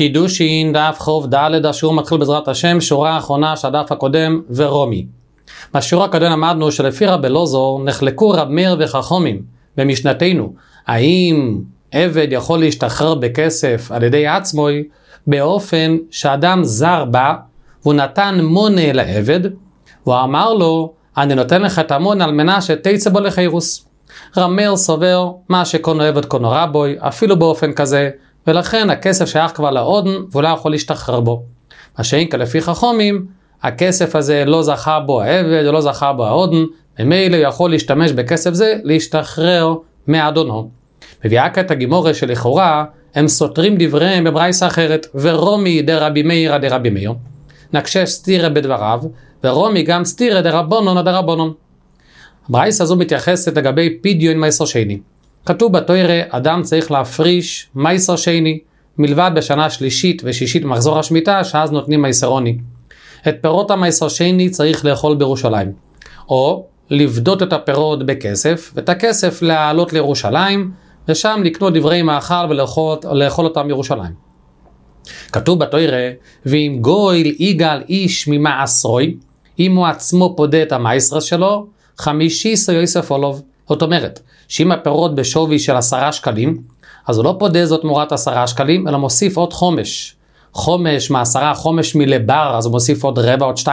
קידושין דף חוב ד' השיעור מתחיל בעזרת השם, שורה האחרונה של הדף הקודם ורומי. בשיעור הקודם למדנו שלפי רבי אלעזר נחלקו רב מאיר וחכמים במשנתנו, האם עבד יכול להשתחרר בכסף על ידי עצמו באופן שאדם זר בא והוא נתן מונה לעבד והוא אמר לו אני נותן לך את המונה על מנה שתצא בו לחירוס. רב מאיר סובר מה שקונו עבד קונו רבוי אפילו באופן כזה, ולכן הכסף שייך כבר לעודן והוא לא יכול להשתחרר בו. מה שאין כלפי חכמים, הכסף הזה לא זכה בו העבד או לא זכה בו העודן, ממילא יכול להשתמש בכסף זה להשתחרר מאדונו. מביאה כעת הגימורה שלכאורה הם סותרים דבריהם בברייסה אחרת, ורומי דרבי מאיר דרבי מאיר נקשה סתירה בדבריו, ורומי גם סתירה דרבונון דרבונון. הברייסה הזו מתייחסת לגבי פדיון מייסר שני. כתוב בתורה אדם צריך להפריש מייסר שני מלבד בשנה שלישית ושישית מחזור השמיטה, שאז נותנים מייסר עוני. את פירות המייסר שני צריך לאכול בירושלים, או לבדות את הפירות בכסף ואת הכסף להעלות לירושלים ושם לקנות דברי מאכל ולאכול אותם בירושלים. כתוב בתורה ואם גויל יגאל איש ממעשרוי, אם הוא עצמו פודה את המייסר שלו 15 יוסף עולוב. זאת אומרת שאם הפירות בשווי של 10 שקלים, אז הוא לא פודה זאת תמורת 10 שקלים, אלא מוסיף עוד חומש מ10 חומש מלבר, אז הוא מוסיף עוד רבע, עוד 2.5,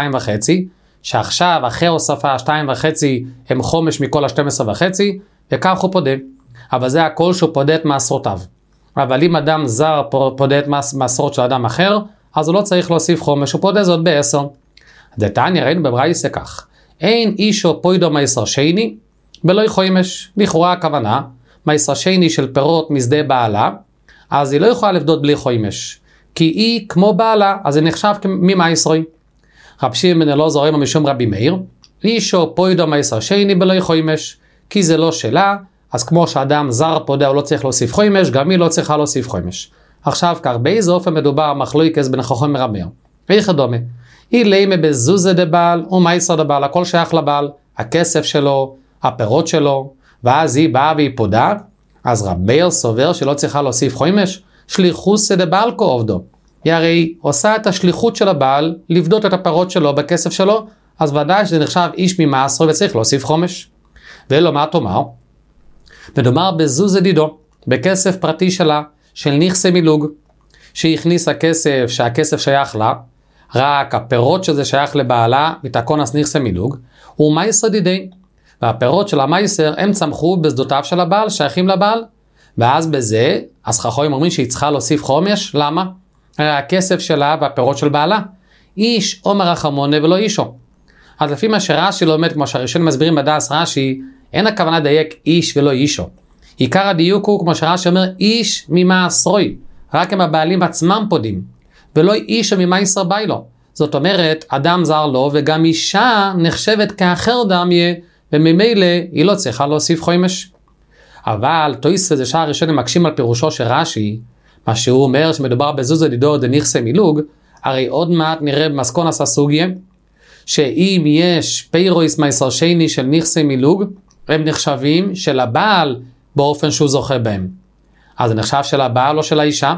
שעכשיו אחרי הוספה 2.5 הם חומש מכל ה12.5, וכך הוא פודה. אבל זה הכל שהוא פודה את מעשרותיו. אבל אם אדם זר פודה את מעשרות של אדם אחר, אז הוא לא צריך להוסיף חומש, הוא פודה זאת ב10. דתניא ראינו בברייתא כך, אין אישו פוידו מייסר שני בלא חומש. לכאורה הכוונה מייסר שני של פירות משדה בעלה, אז היא לא יכולה לבדות בלי חומש, כי היא כמו בעלה, אז היא נחשב ממייסרוי. רב שמעון בן אלעזר משום רבי מאיר, אישו פוידו מייסר שני בלא חומש, כי זה לא שלה, אז כמו שאדם זר פודה הוא לא צריך להוסיף חומש, גם היא לא צריכה להוסיף חומש. עכשיו כך, באיזה אופן מדובר מחלוקת בין חכם ורב מאיר? ואיך דומה? היא לימה בזוזה דבעל ומייסר דבעל, הכל שייך לבעל, הכסף שלו, הפירות שלו, ואז היא באה והיא פודה, אז רב מאיר סובר שלא צריכה להוסיף חומש, שליחוס דבעל כה עובדו. היא הרי עושה את השליחות של הבעל, לבדות את הפירות שלו בכסף שלו, אז ודאי שזה נחשב איש ממעשרו וצריך להוסיף חומש. ולא מה תאמר? מדובר בזוזה דידו, בכסף פרטי שלה, של נכסי מילוג, שהכניסה כסף שהכסף שייך לה, רק הפירות שזה שייך לבעלה, מתקונס נכסי מילוג, הוא מייסר דידי, והפירות של המייסר הם צמחו בשדותיו של הבעל, שייכים לבעל, ואז בזה, אז חכמים אומרים שהיא צריכה להוסיף חומש, למה? הרי הכסף שלה והפירות של בעלה, איש עומר רחמונה ולא אישו. אז לפי מה שרש"י לומד, כמו שהראשונים מסבירים בדעת רש"י, אין הכוונה דייק איש ולא אישו. עיקר הדיוק הוא, כמו שרש"י אומר, איש ממעשרוי, רק הם הבעלים עצמם פודים, ולא איש ממייסר ביילו. זאת אומרת, אדם זר לו וגם אישה נחשבת כאחר דמיה, וממילא היא לא צריכה להוסיף חומש. אבל תויס וזה שער ראשון מקשים על פירושו של רש"י, מה שהוא אומר שמדובר בזוזה דידו דנכסי מילוג, הרי עוד מעט נראה במסקונס הסוגיה, שאם יש פירויס מייסר שני של נכסי מילוג, הם נחשבים של הבעל באופן שהוא זוכה בהם. אז זה נחשב של הבעל או של האישה?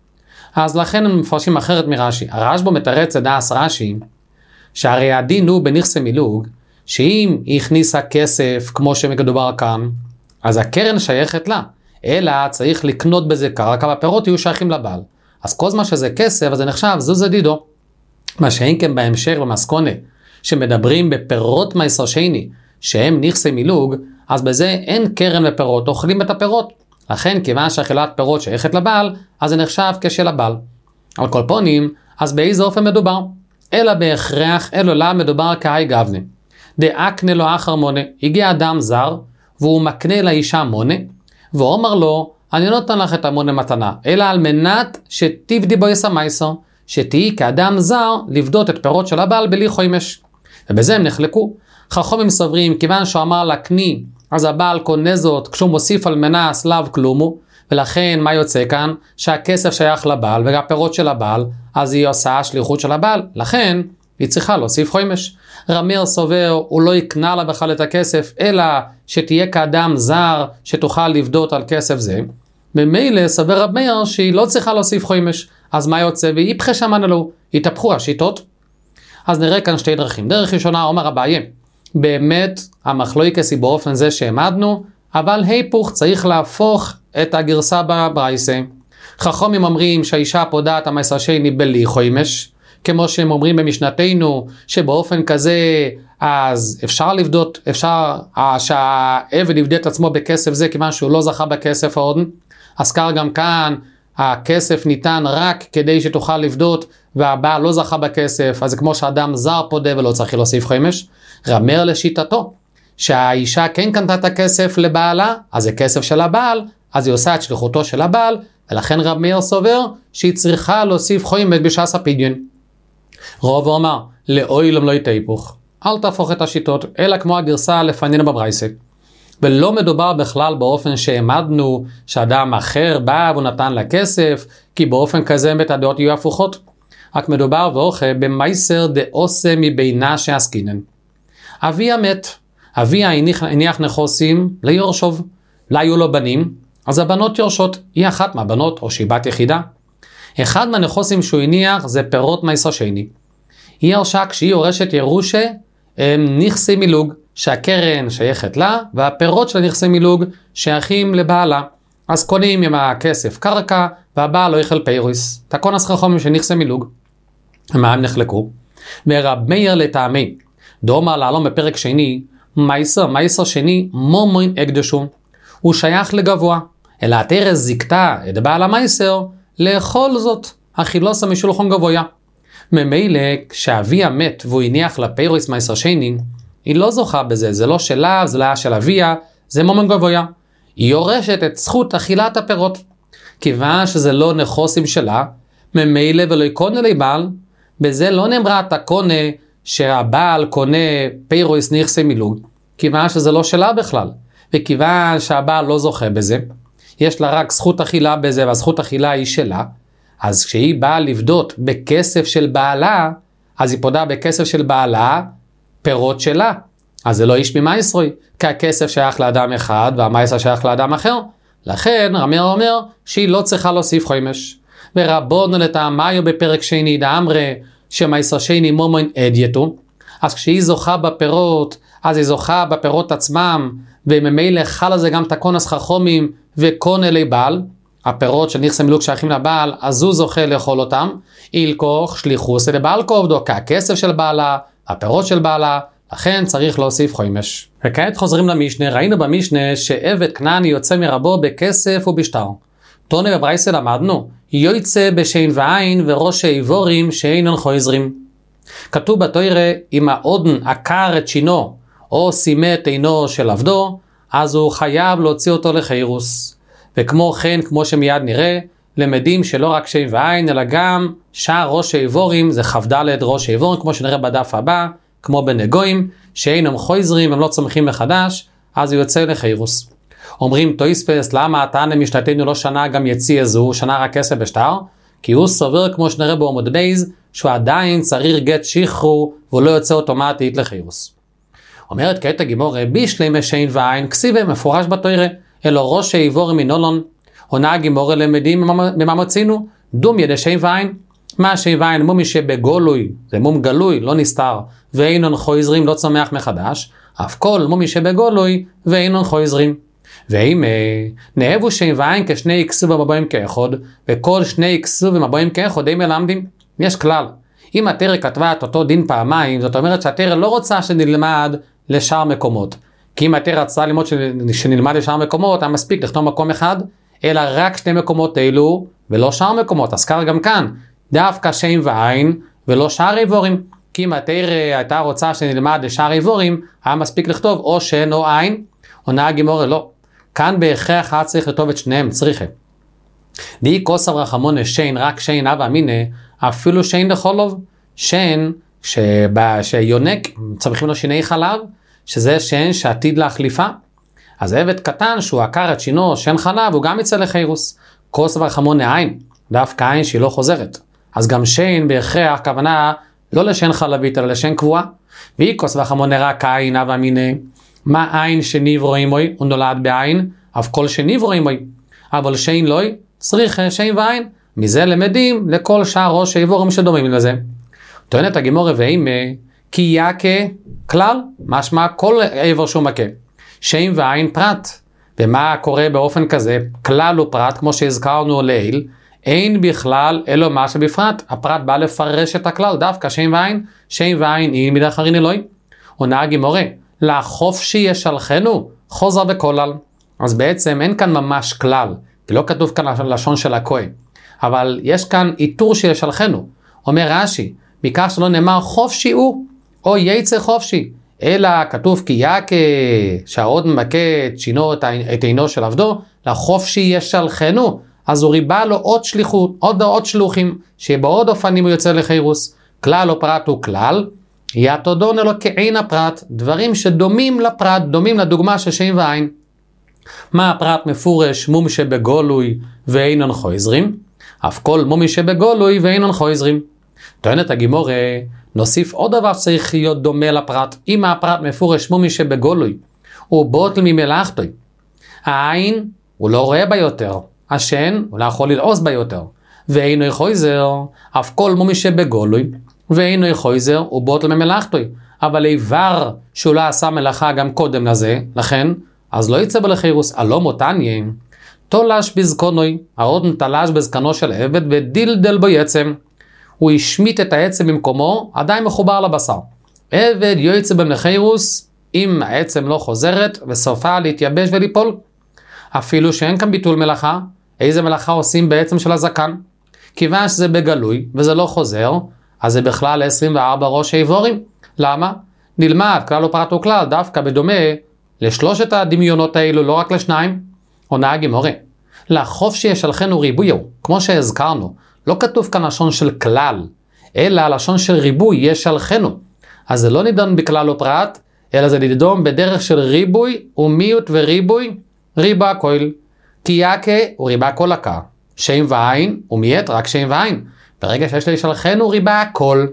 אז לכן הם מפרשים אחרת מרש"י. הרשב"א מתרץ את דעת רש"י, שהרי הדין הוא בנכסי מילוג, שאם היא הכניסה כסף כמו שמדובר כאן, אז הקרן שייכת לה, אלא צריך לקנות בזה קרקע, והפירות יהיו שייכים לבעל. אז כל זמן שזה כסף, אז זה נחשב זוזה דידו. מה שאין כן בהמשך במסקונה, שמדברים בפירות מייסר שני, שהם נכסי מילוג, אז בזה אין קרן ופירות, אוכלים את הפירות. לכן כיוון שאכילת פירות שייכת לבעל, אז זה נחשב כשל הבעל. על כל פונים, אז באיזה אופן מדובר? אלא בהכרח אלולה מדובר כהי גבנה. דאקנה לו אחר מונה, הגיע אדם זר, והוא מקנה לאישה מונה, והוא אומר לו, אני לא נותן לך את המונה מתנה, אלא על מנת שתבדי בו יסמייסר, שתהי כאדם זר לבדות את פירות של הבעל בלי חומש. ובזה הם נחלקו. חכמים סוברים, כיוון שהוא אמר לקני, אז הבעל קונה זאת כשהוא מוסיף על מנה סלב כלומו, ולכן מה יוצא כאן? שהכסף שייך לבעל והפירות של הבעל, אז היא עושה שליחות של הבעל, לכן היא צריכה להוסיף חומש. רב מאיר סובר, הוא לא יקנה לה בכלל את הכסף, אלא שתהיה כאדם זר שתוכל לבדות על כסף זה. ממילא סובר רב מאיר שהיא לא צריכה להוסיף חומש, אז מה יוצא? ויפחה שמן אלו, יתהפכו השיטות. אז נראה כאן שתי דרכים. דרך ראשונה, אומר אביי, באמת המחלוקת היא באופן זה שהעמדנו, אבל היפוך צריך להפוך את הגרסה בברייסה. חכמים אומרים שהאישה פודעת המעשר שני בלי חוימש, כמו שהם אומרים במשנתנו, שבאופן כזה אז אפשר לבדות, אפשר שהעבד יבדה את עצמו בכסף זה, כיוון שהוא לא זכה בכסף עוד. אז כך גם כאן, הכסף ניתן רק כדי שתוכל לבדות, והבעל לא זכה בכסף, אז זה כמו שאדם זר פודה ולא צריך להוסיף חמש. רמר לשיטתו, שהאישה כן קנתה את הכסף לבעלה, אז זה כסף של הבעל, אז היא עושה את שליחותו של הבעל, ולכן רב מאיר סובר שהיא צריכה להוסיף חמש בשעת הפדיון. רוב אומר, לאוילם לא יתהפוך, אל תהפוך את השיטות, אלא כמו הגרסה לפנינו בברייסה. ולא מדובר בכלל באופן שהעמדנו שאדם אחר בא ונתן לה כסף, כי באופן כזה בית הדעות יהיו הפוכות. רק מדובר ואוכל במייסר דעושה מבינה שעסקינן. אביה מת, אביה הניח נכוסים ליורשוב, לא היו לו בנים, אז הבנות יורשות, היא אחת מהבנות או שהיא בת יחידה. אחד מהנכוסים שהוא הניח זה פירות מייסר שני. היא ירשה כשהיא יורשת ירושה, הם נכסי מילוג, שהקרן שייכת לה, והפירות של נכסי מילוג שייכים לבעלה. אז קונים עם הכסף קרקע, והבעל לא יאכל פירוס. תקון הסחרחומים של נכסי מילוג. מה הם נחלקו? ורב מאיר לטעמי, דומה לעלום בפרק שני, מייסר שני מומוין הקדשו. הוא שייך לגבוה, אלא התרא זיקתה את בעל המייסר לאכול זאת, אכילוסה משולחן גבוה. ממילא כשאביה מת והוא הניח לפירוס מייסר שני, היא לא זוכה בזה, זה לא שלה, זה לא של אביה, זה מומן גבוה. היא יורשת את זכות אכילת הפירות. כיוון שזה לא נכוסים שלה, ממילא ולא יקונה לי בעל, בזה לא נאמרה תקונה שהבעל קונה פירוס נכסי מילוג, כיוון שזה לא שלה בכלל. וכיוון שהבעל לא זוכה בזה, יש לה רק זכות אכילה בזה, והזכות אכילה היא שלה, אז כשהיא באה לבדות בכסף של בעלה, אז היא פודה בכסף של בעלה, פירות שלה. אז זה לא איש ממייסרוי, כי הכסף שייך לאדם אחד, והמייסר שייך לאדם אחר. לכן רמיר אומר שהיא לא צריכה להוסיף חמש. ורבונו לטעמיו בפרק שני דאמרי, שמייסר שני מומוין אדייתו. אז כשהיא זוכה בפירות, אז היא זוכה בפירות עצמם, וממילא חל על זה גם תקון הסחרחומים וקונה לבעל, הפירות של נכסי מילוג שייכים לבעל, אז הוא זוכה לאכול אותם, אילכוך שליחוס לבעל כעובדו, ככסף של בעלה, הפירות של בעלה, לכן צריך להוסיף חמש. וכעת חוזרים למשנה, ראינו במשנה שעבד כנעני יוצא מרבו בכסף ובשטר. תונה בברייסה למדנו, יוצא בשין ועין וראש איבורים שאינן חוזרים. כתוב בתורה, אם האודן עקר את שינו או סימא את עינו של עבדו, אז הוא חייב להוציא אותו לחירוס. וכמו כן, כמו שמיד נראה, למדים שלא רק שין ועין, אלא גם שער ראש איבורים, זה כ"ד ראש איבורים, כמו שנראה בדף הבא, כמו בנגויים, שאינם חוזרים, הם לא צומחים מחדש, אז הוא יוצא לחירוס. אומרים תויספס, למה הטענה משנתנו לא שנה גם יציא איזו, שנה רק כסף בשטר? כי הוא סובר, כמו שנראה בעמוד בייז, שהוא עדיין צריך גט שחרור, והוא לא יוצא אוטומטית לחירוס. אומרת כעת הגימור, בישלם שין ועין, כסיבה מפורש בתורה, אלו ראש איבורים מנולון. עונה הגימור למדים ממה מצינו, דום ידי שין ועין. מה שין ועין מומי שבגולוי, זה מום גלוי, לא נסתר, ואינון חוזרים, לא צומח מחדש, אף כל מומי שבגולוי, ואינון חוזרים. ואם נאהבו שין ועין כשני אקסו ומבואים כאחוד, וכל שני אקסו ומבואים כאחוד, הם מלמדים. יש כלל, אם התורה כתבה את אותו דין פעמיים, זאת אומרת שהתורה לא רוצה שנלמד לשאר מקומות. כי אם התורה רצתה ללמוד שנלמד לשאר מקומות, היה מספיק לכתוב מקום אחד, אלא רק שני מקומות אלו, ולא שאר מקומות. אז כך גם כאן, דווקא שין ועין, ולא שאר איבורים. כי אם התורה הייתה רוצה שנלמד לשאר איבורים, היה מספיק לכתוב או שן או עין, עונה הגימורה לא. כאן בהכרח היה צריך לכתוב את שניהם, צריכה. די כוסב רחמונה שין, רק שין אבא מינה, אפילו שין לחולוב, שין שיונק, צמחים לו שיני חלב, שזה שין שעתיד להחליפה. אז עבד קטן שהוא עקר את שינו, שן חלב, הוא גם יצא לחירוס. כוסב רחמונה עין, דווקא עין שהיא לא חוזרת. אז גם שין בהכרח כוונה לא לשן חלבית, אלא לשן קבועה. והיא כוסב רחמונה רק עין אבא מינה, מה עין שניברואים בוי, הוא נולד בעין, אף כל שניברואים בוי. אבל שין לוי, צריך שין ועין, מזה למדים לכל שאר ראש האיבורים שדומים לזה. טוענת הגימורה ואימה, כי יקה כלל, משמע כל איבר שהוא מכה. שם ועין פרט. ומה קורה באופן כזה? כלל הוא פרט, כמו שהזכרנו לעיל, אין בכלל אלו מה שבפרט. הפרט בא לפרש את הכלל, דווקא שם ועין היא מדחרין אלוהי. עונה הגימורה, לחופשי ישלחנו, חוזר וכולל. אז בעצם אין כאן ממש כלל, ולא כתוב כאן לשון של הכהן. אבל יש כאן איתור שישלחנו. אומר רש"י, מכך שלא נאמר חופשי הוא, או יצא חופשי, אלא כתוב כי יקה, שהעוד ממכה את עינו של עבדו, לחופשי ישלחנו, אז הוא ריבה לו עוד שליחות, עוד שלוחים, שבעוד אופנים הוא יוצא לחירוס. כלל או פרט הוא כלל, יתודון אלו כעין הפרט, דברים שדומים לפרט, דומים לדוגמה של שם ועין. מה הפרט מפורש? מום שבגולוי ואינון חויזרים, אף כל מומי שבגולוי ואינון חויזרים. טוענת הגימורה, נוסיף עוד דבר שצריך להיות דומה לפרט. אם הפרט מפורש מומי שבגולוי, הוא בוטל ממלאכתוי. העין, הוא לא רואה בה יותר. השן, הוא לא יכול ללעוס בה יותר. ואינו חויזר, אף כל מומי שבגולוי, ואינו חויזר, הוא בוטל ממלאכתוי. אבל איבר שהוא לא עשה מלאכה גם קודם לזה, לכן, אז לא יצא בלחירוס, הלא מותניה. תולש בזקונוי, העוד תלש בזקנו של עבד ודילדל בו יצם. הוא השמיט את העצם במקומו, עדיין מחובר לבשר. עבד יוצא במלחירוס, אם העצם לא חוזרת, וסופה להתייבש וליפול. אפילו שאין כאן ביטול מלאכה, איזה מלאכה עושים בעצם של הזקן? כיוון שזה בגלוי, וזה לא חוזר, אז זה בכלל 24 ראש האיבורים. למה? נלמד, כלל או פרט או כלל, דווקא בדומה לשלושת הדמיונות האלו, לא רק לשניים. עונה הגימורה, לחופשי ישלחנו ריבויו, כמו שהזכרנו, לא כתוב כאן לשון של כלל, אלא לשון של ריבוי ישלחנו. אז זה לא נידון בכלל או פרט, אלא זה נידון בדרך של ריבוי ומיעוט וריבוי, ריבה הכל. כי יקה הוא ריבה כל הקה, שם ועין ומיעט רק שם ועין. ברגע שיש לישלחנו ריבה הכל.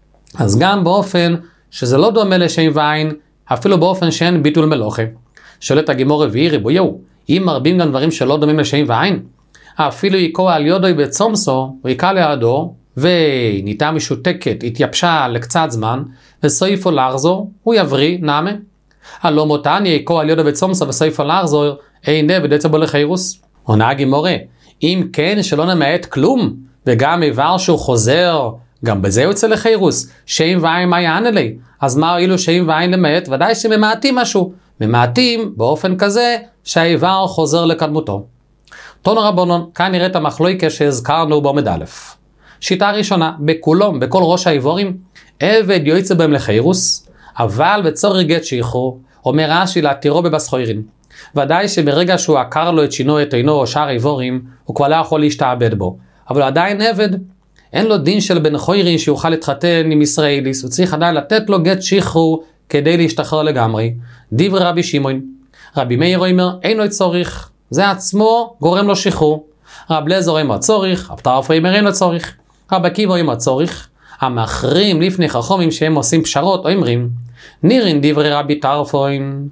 אז גם באופן שזה לא דומה לשם ועין, אפילו באופן שאין ביטול מלוכה. שואלת הגימורה והיא ריבויו, אם מרבים גם דברים שלא דומים לשם ועין, אפילו יקוע על יודוי בצומסו, הוא יקע לידו, וניתה משותקת, התייבשה לקצת זמן, וסויפו לחזור, הוא יבריא, נעמה. הלא מותן יקוע על יודוי בצומסו וסויפו לחזור, אין דבד יצא בו לחירוס. עונה הגימורה, אם כן שלא נמעט כלום, וגם איבר שהוא חוזר, גם בזה יוצא לחירוס, שם ועין מה יענה לי? אז מה אילו שם ועין למעט? ודאי שממעטים משהו. ממעטים באופן כזה שהאיבר חוזר לקדמותו. תנו רבונון, כאן נראה את המחלוקת שהזכרנו בעמוד א'. שיטה ראשונה, בכולם, בכל ראש האיבורים, עבד יוצא בהם לחירוס, אבל בצורך גט שחרור, אומר רש"י להתירו בבסחוירים. ודאי שברגע שהוא עקר לו את שינו את עינו או שאר האיבורים, הוא כבר לא יכול להשתעבד בו. אבל הוא עדיין עבד, אין לו דין של בן חוירי שיוכל להתחתן עם ישראליס, הוא צריך עדיין לתת לו גט שחרור כדי להשתחרר לגמרי. דברי רבי שמעון, רבי מאיר אומר, אין לו צורך, זה עצמו גורם לו שחרור. רב אליעזר אומר צורך, רב טרפון אומר אין לו צורך. רב עקיבא אומר צורך. המחרים לפני חכמים שהם עושים פשרות אומרים, נירין דברי רבי טרפון,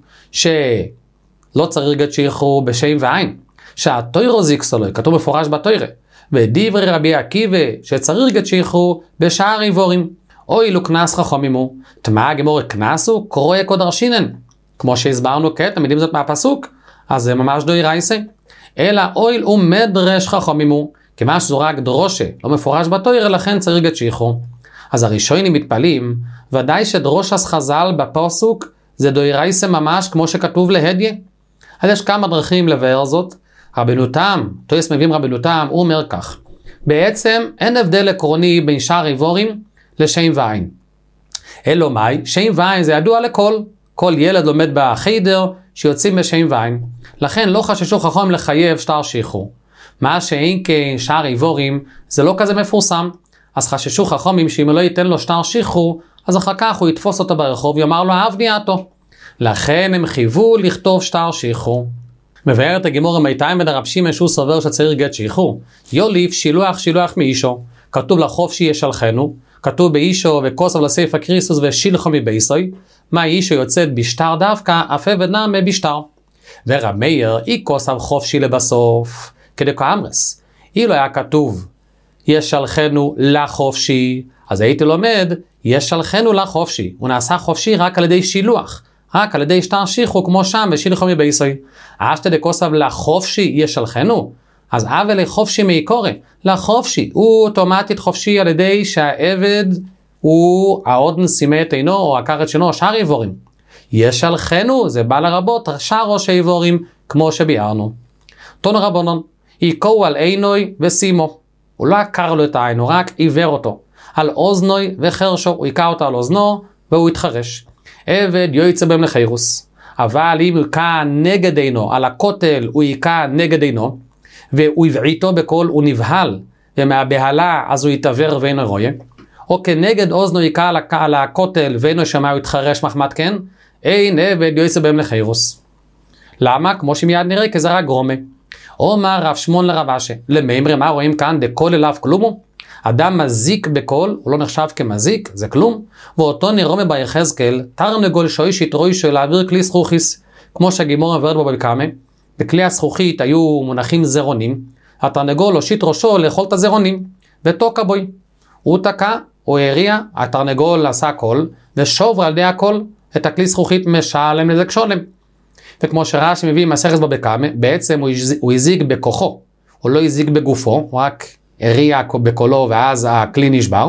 שלא צריך גט שחרור בשם ועין, שהתוירו זיקסולוי, כתוב מפורש בתוירה, ודברי רבי עקיבא שצריך גט שחרור בשאר איבורים, אוי לו כנס חכמים הוא, תמה הגמור כנסו קרוי קודרשינן, כמו שהסברנו כעת, תמידים זאת מהפסוק, אז זה ממש דוי רייסה, אלא אויל ומדרש חכמים הוא, כמה שזו רק דרושה, לא מפורש בתוירה, לכן צריך גט שחרור. אז הראשונים מתפלים, ודאי שדרושס חז"ל בפסוק, זה דוי רייסה ממש כמו שכתוב להדיה. אז יש כמה דרכים לבאר זאת, רבנותם, תויס מביאים רבנותם, הוא אומר כך, בעצם אין הבדל עקרוני בין שאר איבורים לשם ועין. אלו מאי, שם ועין זה ידוע לכל, כל ילד לומד בחיידר שיוצאים בשם ועין. לכן לא חששו חכמים לחייב שטר שחרור. מה שאין כשאר איבורים זה לא כזה מפורסם. אז חששו חכמים שאם לא ייתן לו שטר שחרור, אז אחר כך הוא יתפוס אותו ברחוב ויאמר לו אהב ניאתו. לכן הם חייבו לכתוב שטר שחרור. מבאר את הגימור המייתיים בדרב שמעון שהוא סובר שצריך גט שחרור. יוליף שילוח מאישו. כתוב לחופשי ישלחנו. כתוב באישו וכוסף לסייפה קריסוס ושילחו מבייסוי. מה אישו יוצאת בשטר דווקא, אף עבד נעמה בשטר. ורב מאיר אי כוסף חופשי לבסוף. כדי כאמרס. אילו היה כתוב ישלחנו לחופשי. אז הייתי לומד, ישלחנו לחופשי. הוא נעשה חופשי רק על ידי שילוח. רק על ידי שטר שיחו, כמו שם, בשילחו מבייסוי. אשתה דקוסב לחופשי ישלחנו. אז אבל לחופשי מעיקורי. לחופשי. הוא אוטומטית חופשי על ידי שהעבד הוא העודן סימא את עינו, או הכרת שלו, או שאר איבורים. ישלחנו, זה בא לרבות, שאר ראש האיבורים, כמו שביארנו. תון רבונון, עיקו על עינוי וסימו. הוא לא עקר לו את העין, הוא רק עיוור אותו. על אוזנוי וחרשו, הוא עיקר אותו על אוזנו, והוא התחרש. עבד יוצא בהם לחירוס. אבל אם הוא עיקר נגד עינו, על הכותל הוא עיקר נגד עינו, והוא הבעיתו בכל, הוא נבהל, ומהבהלה אז הוא יתעבר ואינו רואה. או כנגד אוזנו עיקר על הכותל ואינו שמע, הוא יתחרש מחמת כן, אין עבד יוצא בהם לחירוס. למה? כמו שמיד נראה, כי זה רק גרומה. אומר רב שמעון לרב אשי, למאמרי מה רואים כאן? דקול אליו כלומו? אדם מזיק בקול, הוא לא נחשב כמזיק, זה כלום. ואותו נראה ביחזקאל, תרנגול שוישית רוישו להעביר כלי זכוכיס. כמו שהגימור מבארת בו בקמה, בכלי הזכוכית היו מונחים זרונים, התרנגול הושיט ראשו לאכול את הזרונים, ותוקע בוי. הוא תקע, הוא הריע, התרנגול עשה קול, ושובר על ידי הקול את הכלי זכוכית משלם נזק שולם. וכמו שרש"י מביא מסכת בו בקמה, בעצם הוא הזיג בכוחו, הוא לא הזיג בגופו, הוא רק הריע בקולו ואז הכלי נשבר.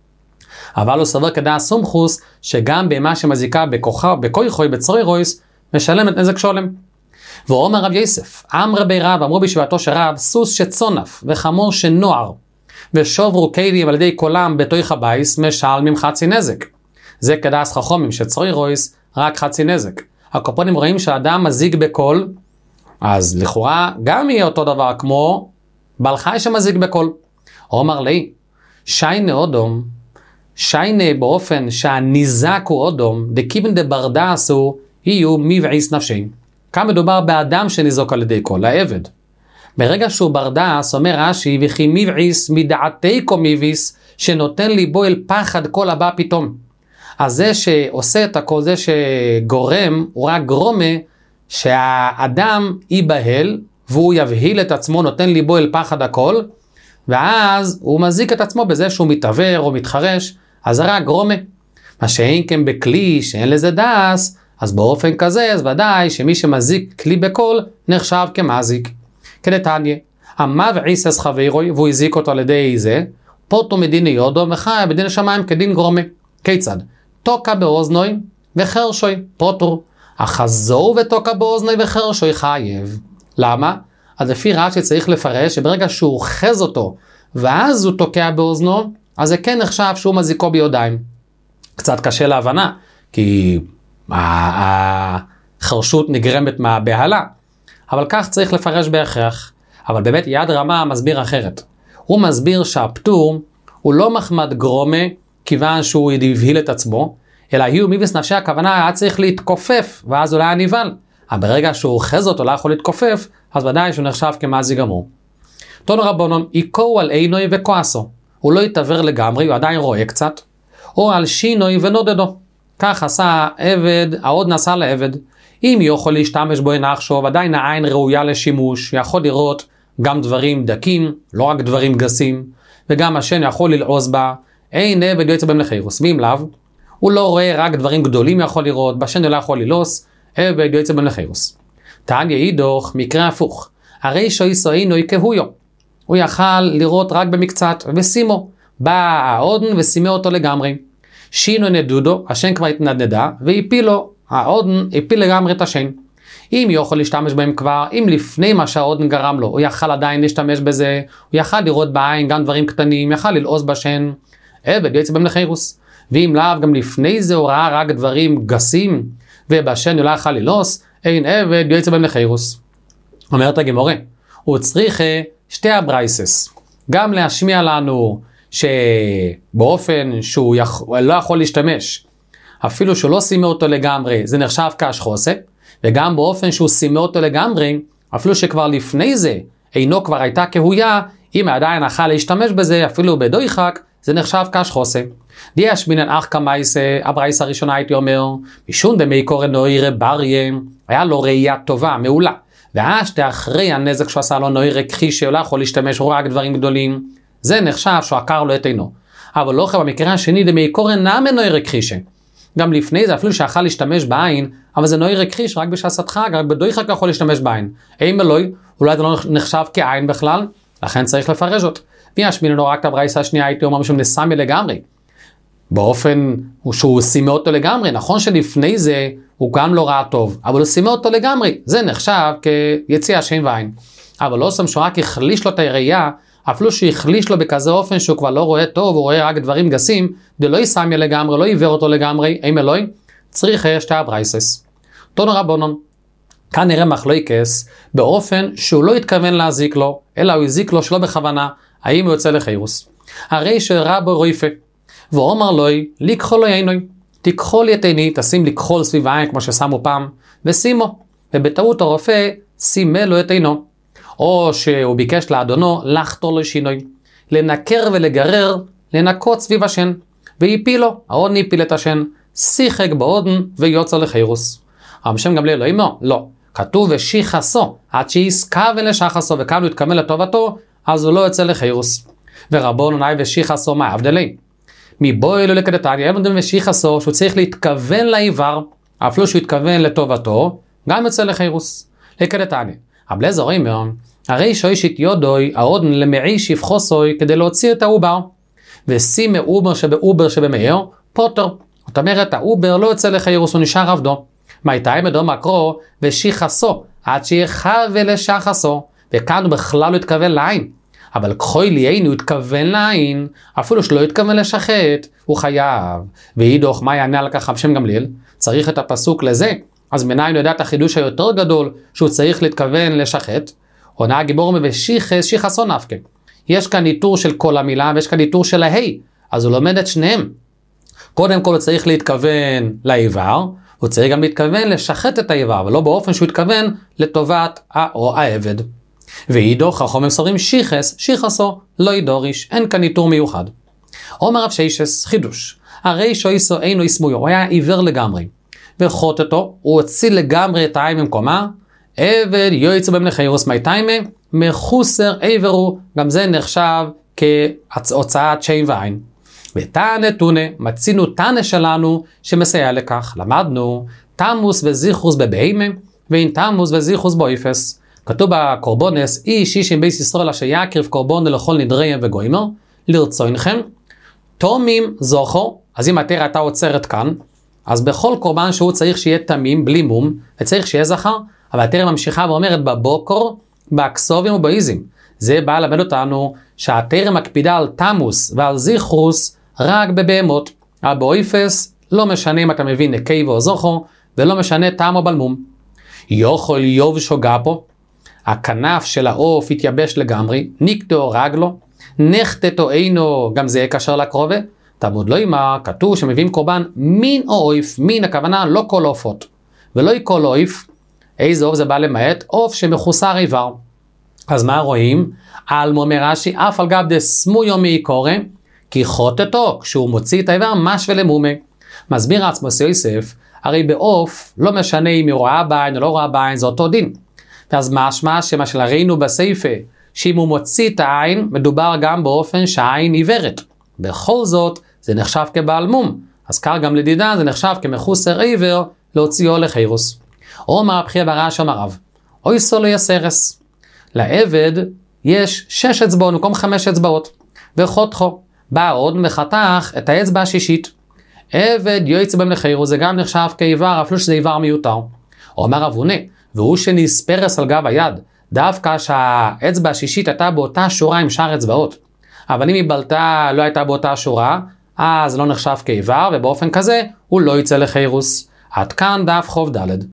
אבל הוא סבר כדעה סומכוס, שגם בהמה שמזיקה בכוחה, בכויכוי, בצרוי רויס, משלמת נזק שולם. ואומר רב יוסף, אמר בי רב, אמרו בישיבתו שרב, סוס שצונף וחמור שנוער, ושוברו כלים על ידי קולם בתוך הבייס, משלמים חצי נזק. זה כדעה חכמים שצרוי רויס, רק חצי נזק. הקופונים רואים שהאדם מזיג בקול, אז לכאורה גם יהיה אותו דבר כמו בעל חי שמזיג בקול. אומר לי, שיינה אודום, שיינה באופן שהניזק הוא אודום, דכיוון דברדס הוא, יהיו מבעיס נפשי. כאן מדובר באדם שניזוק על ידי קול, העבד. ברגע שהוא ברדס, אומר רש"י, וכי מבעיס מדעתי כה מבעיס, שנותן ליבו אל פחד כל הבא פתאום. אז זה שעושה את הכל, זה שגורם, הוא רק גרומה, שהאדם ייבהל, והוא יבהיל את עצמו, נותן ליבו אל פחד הכל, ואז הוא מזיק את עצמו בזה שהוא מתעבר או מתחרש, אז זה רק גרומה. מה שאין כן בכלי, שאין לזה דס, אז באופן כזה, אז ודאי שמי שמזיק כלי בכל, נחשב כמזיק. כדתניא, המבעיס אז חברוי, והוא הזיק אותו על ידי זה, פוטו מדיני יודו, וחי בדין השמיים כדין גרומה. כיצד? תוקע באוזנוי וחרשוי, פוטו. החזור ותוקע באוזנוי וחרשוי חייב. למה? אז לפי רש"י צריך לפרש שברגע שהוא חז אותו, ואז הוא תוקע באוזנו, אז זה כן נחשב שהוא מזיקו ביודיים. קצת קשה להבנה, כי החרשות נגרמת מהבהלה. אבל כך צריך לפרש בהכרח. אבל באמת יד רמה מסביר אחרת. הוא מסביר שהפטור הוא לא מחמד גרומה, כיוון שהוא הבהיל את עצמו, אלא הוא מבס נפשי הכוונה היה צריך להתכופף, ואז אולי היה נבהל. אבל ברגע שהוא חז אותו לא יכול להתכופף, אז ודאי שהוא נחשב כמזיק גמור. תון רבונון, עיקו על עינוי וכועסו. הוא לא יתעבר לגמרי, הוא עדיין רואה קצת. או על שינוי ונודדו. כך עשה עבד, העוד נסע לעבד. אם יכול להשתמש בו נחשוב, עדיין העין ראויה לשימוש, יכול לראות גם דברים דקים, לא רק דברים גסים, וגם השן יכול ללעוז בה, אין עבד יוצא בהם לחירוס. ואם לאו, הוא לא רואה רק דברים גדולים יכול לראות, בשן לא יכול ללעוס, עבד יוצא בהם לחירוס. תניא אידוך, מקרה הפוך. הרי שויסו עינוי כהויו. הוא יכל לראות רק במקצת, ובשימו. בא העודן ושימה אותו לגמרי. שינו נדודו, השן כבר התנדנדה, והפילו, העודן הפיל לגמרי את השן. אם יכול להשתמש בהם כבר, אם לפני מה שהעודן גרם לו, הוא יכל עדיין להשתמש בזה, הוא יכל לראות בעין גם דברים קטנים, יכל ללעוז בשן, עבד יוצא בהם לחירוס. ואם לאו גם לפני זה הוא ראה רק דברים גסים, ובשן הוא לא יכל ללעוס, אין עבד יוצא בהם לחירוס. אומרת הגמורה, הוא צריך שתי הברייסס, גם להשמיע לנו שבאופן שהוא לא יכול להשתמש, אפילו שהוא לא שימה אותו לגמרי, זה נחשב כשחוסה, וגם באופן שהוא שימה אותו לגמרי, אפילו שכבר לפני זה, אינו כבר הייתה כהויה, אם עדיין יכול להשתמש בזה, אפילו בדויחק, זה נחשב כשחוסה. דיש בינן אך כמייסה, הברייס הראשונה הייתי אומר, משון דמי קורנוי רבריה, היה לו ראייה טובה, מעולה. ואז אחרי הנזק שהוא עשה לו נוי רכחי, שהוא לא יכול להשתמש רק דברים גדולים, זה נחשב שהוא עקר לו את עינו. אבל לא במקרה השני דמי קורן נאמן נוירק חישה. גם לפני זה אפילו שיכל להשתמש בעין, אבל זה נוירק חיש רק בשעת חג, רק בדויחק יכול להשתמש בעין. אם אלוהי, אולי זה לא נחשב כעין בכלל, לכן צריך לפרש אותו. וישמין לנו רק את הברייסה השנייה, הייתי אומר משהו נסמי לגמרי. באופן שהוא סימא אותו לגמרי, נכון שלפני זה הוא גם לא ראה טוב, אבל הוא סימא אותו לגמרי, זה נחשב כיציאה שם ועין. אבל לא שם שהוא רק החליש לו את הראייה, אפילו שהחליש לו בכזה אופן שהוא כבר לא רואה טוב, הוא רואה רק דברים גסים, דלא יסמיה לגמרי, לא עיוור אותו לגמרי, אם אלוהי, צריך שתי הברייסס. תונו רבונון, כאן נראה מחלוקס באופן שהוא לא התכוון להזיק לו, אלא הוא הזיק לו שלא בכוונה, האם הוא יוצא לחירוס. הרי שראה בו רויפה, ואומר לוי, לקחו לו עינוי, תיקחו לי את עיני, תשים לקחול סביב העין כמו ששמו פעם, ושימו, ובטעות הרופא שימה לו את עינו. או שהוא ביקש לאדונו לחתור לו שינוי, לנקר ולגרר, לנקות סביב השן, ויפיל לו, האודן יפיל את השן, שיחק באודן ויוצא לחירוס. אבל שם גם לאלוהים לא, כתוב ושיחסו, עד שיסקה ולשחסו, וכאן הוא יתקמל לטובתו, אז הוא לא יוצא לחירוס. ורבון עוני ושיחסו מה הבדלי? מבוא אלו לקדתניה, אלמודם ושיחסו, שהוא צריך להתכוון לעיוור, אפילו שהוא יתכוון לטובתו, גם יוצא לחירוס. לקדתניה. הבלז הורים הרי שוישית יודוי האודן למעי שפחוסוי כדי להוציא את העובר, ושים מעובר שבעובר שבמאיר פוטר. זאת אומרת העובר לא יוצא לחירוס, הוא נשאר עבדו. מייטאי מדום מקרו ושיחסו עד שיחווה ולשחסו, וכאן הוא בכלל לא התכוון לעין. אבל כחוי ליין הוא התכוון לעין, אפילו שלא התכוון לשחט, הוא חייב. ואידוך מה יענה על כך שם גמליאל? צריך את הפסוק לזה. אז מנין יודע את החידוש היותר גדול שהוא צריך להתכוון לשחט. עונה הגיבור ושיחסו נפקה. יש כאן ניטור של כל המילה ויש כאן ניטור של ההי. אז הוא לומד את שניהם. קודם כל הוא צריך להתכוון לעיוור, הוא צריך גם להתכוון לשחט את העיוור, ולא באופן שהוא התכוון לטובת או העבד. ואידוך חכמים מסורים שיחסו לא ידוריש, אין כאן ניטור מיוחד. אומר רב שיישס חידוש, הרי שויסו אינו יסמויו, הוא היה עיוור לגמרי. וחוטטו, הוא הוציא לגמרי את העין במקומה, עבד יועצו בהם לחירוס מייטיימה, מחוסר עיוורו, גם זה נחשב כהוצאת שם ועין. ותנא תונא, מצינו תנא שלנו שמסייע לכך, למדנו תמוס וזיחוס בבהמה, ואין תמוס וזיחוס באופס. כתוב בקורבונס, איש איש עם בייס ישראל אשר יקריב קורבון לכל נדריהם וגוימר, לרצוינכם, תומים זוכו, אז אם התרא הייתה עוצרת כאן, אז בכל קורבן שהוא צריך שיהיה תמים, בלי מום, וצריך שיהיה זכר, אבל התרא ממשיכה ואומרת בבוקר, באקסובים ובאיזים. זה בא למד אותנו שהתרא מקפידה על תמוס ועל זיחרוס רק בבהמות. אבל באופס לא משנה אם אתה מבין נקי או זוכו, ולא משנה תם או בלמום. יוכל יוב שוגע פה, הכנף של העוף התייבש לגמרי, נקטו רגלו, נחטטו אינו, גם זה יקשר לקרובה, תמוד לא אמר, כתוב שמביאים קורבן מין או אויף, מין הכוונה לא כל עופות, ולא כל אויף, איזה עוף זה בא למעט, עוף שמחוסר עיוור. אז מה רואים? אלמו מרש"י, אף על גב דסמויו מעיקורא, כי חוטטו, כשהוא מוציא את העיוור, מש ולמומה. מסביר עצמוס יוסף, הרי בעוף לא משנה אם היא רואה בעין או לא רואה בעין, זה אותו דין. ואז משמע שמה שראינו בסייפה, שאם הוא מוציא את העין, מדובר גם באופן שהעין עיוורת. בכל זאת, זה נחשב כבעל מום. אז כך גם לדידה, זה נחשב כמחוסר עיוור, להוציאו לחירוס. או מה הבחייה ברש אמר רב, אוי סולו יסרס. לעבד יש 6 אצבעות במקום 5 אצבעות. וחותכו, בא עוד מחתך את האצבע השישית. עבד יועץ בהם לחירוס, זה גם נחשב כעיוור, אפילו שזה עיוור מיותר. אומר רב הונא, והוא שנספרס על גב היד, דווקא שהאצבע השישית הייתה באותה שורה עם שאר אצבעות. אבל אם היא בלטה לא הייתה באותה שורה, אז לא נחשב כעיוור, ובאופן כזה הוא לא יצא לחירוס. עד כאן דף חוב ד'.